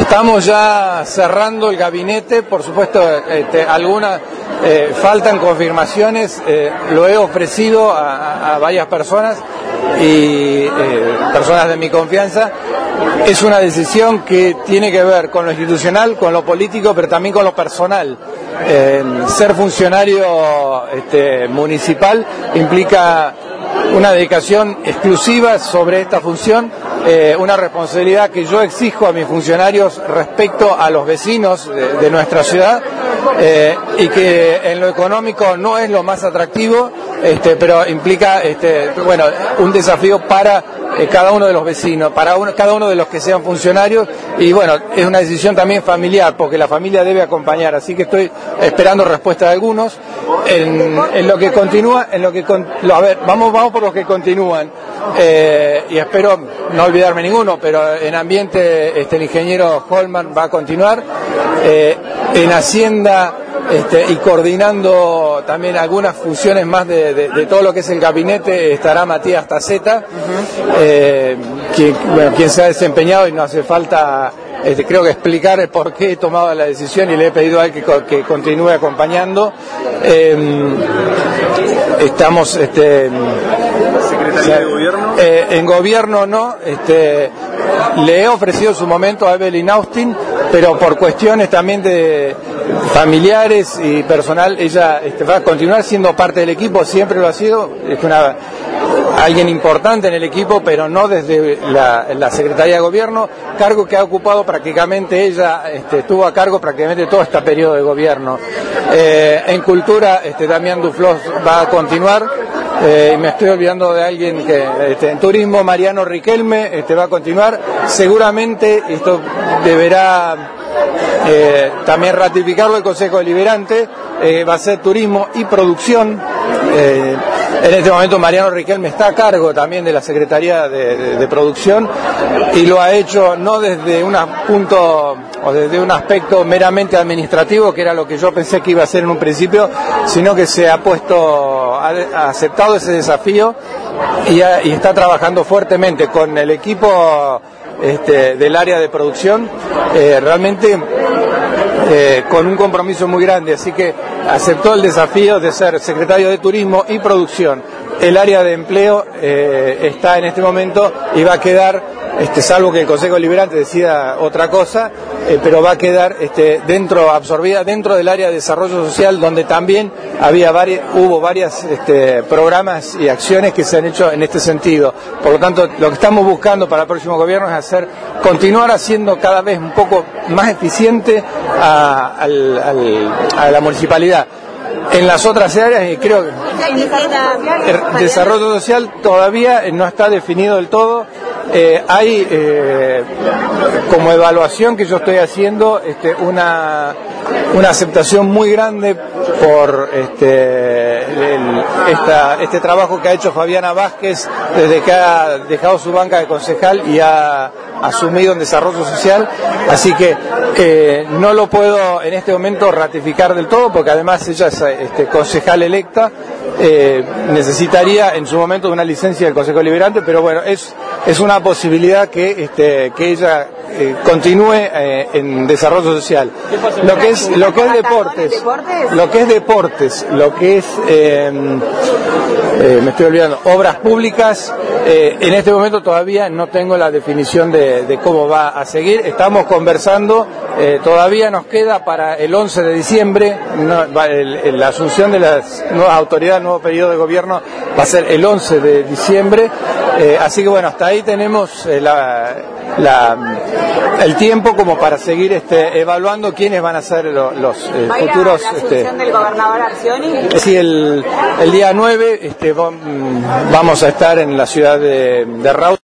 Estamos ya cerrando el gabinete, por supuesto, algunas faltan confirmaciones, lo he ofrecido a varias personas y personas de mi confianza. Es una decisión que tiene que ver con lo institucional, con lo político, pero también con lo personal. Ser funcionario municipal implica una dedicación exclusiva sobre esta función, una responsabilidad que yo exijo a mis funcionarios respecto a los vecinos de nuestra ciudad, y que en lo económico no es lo más atractivo, pero implica un desafío para cada uno de los vecinos, cada uno de los que sean funcionarios, y bueno, es una decisión también familiar, porque la familia debe acompañar, así que estoy esperando respuesta de algunos. En lo que continúa, vamos por los que continúan, y espero no olvidarme ninguno, pero en ambiente el ingeniero Holman va a continuar, en Hacienda y coordinando también algunas funciones más de todo lo que es el gabinete estará Matías Taceta, quien se ha desempeñado, y no hace falta creo que explicar el por qué he tomado la decisión, y le he pedido a él que continúe acompañando. Estamos ¿Secretaría de Gobierno? En Gobierno no, le he ofrecido en su momento a Evelyn Austin, pero por cuestiones también de familiares y personal, ella va a continuar siendo parte del equipo, siempre lo ha sido, es alguien importante en el equipo, pero no desde la Secretaría de Gobierno, cargo que ha ocupado prácticamente ella, estuvo a cargo prácticamente todo este periodo de gobierno. En Cultura, Damián Duflos va a continuar, y me estoy olvidando de alguien que en Turismo, Mariano Riquelme va a continuar, seguramente esto deberá también ratificarlo el Consejo Deliberante, va a ser Turismo y Producción. En este momento Mariano Riquelme está a cargo también de la Secretaría de Producción, y lo ha hecho no desde un punto o desde un aspecto meramente administrativo, que era lo que yo pensé que iba a ser en un principio, sino que se ha ha aceptado ese desafío y está trabajando fuertemente con el equipo del área de producción, realmente con un compromiso muy grande, así que aceptó el desafío de ser secretario de Turismo y Producción. El área de empleo está en este momento y va a quedar, salvo que el Consejo Deliberante decida otra cosa, pero va a quedar absorbida dentro del área de desarrollo social, donde también hubo varios programas y acciones que se han hecho en este sentido. Por lo tanto, lo que estamos buscando para el próximo gobierno es continuar haciendo cada vez un poco más eficiente a la municipalidad. En las otras áreas, creo que el desarrollo social todavía no está definido del todo. Hay como evaluación que yo estoy haciendo una aceptación muy grande por este trabajo que ha hecho Fabiana Vázquez desde que ha dejado su banca de concejal y ha asumido en desarrollo social, así que no lo puedo en este momento ratificar del todo, porque además ella es concejal electa, necesitaría en su momento una licencia del Consejo Deliberante, pero bueno, es una posibilidad que ella continúe en desarrollo social. Lo que es deportes, me estoy olvidando, obras públicas, en este momento todavía no tengo la definición de cómo va a seguir. Estamos conversando, todavía nos queda para el 11 de diciembre, la asunción de las nuevas autoridades, el nuevo periodo de gobierno va a ser el 11 de diciembre, así que bueno, hasta ahí tenemos el tiempo como para seguir evaluando quiénes van a ser los futuros. ¿La asunción del gobernador Arcioni? Sí, el día 9 vamos a estar en la ciudad de Rawson.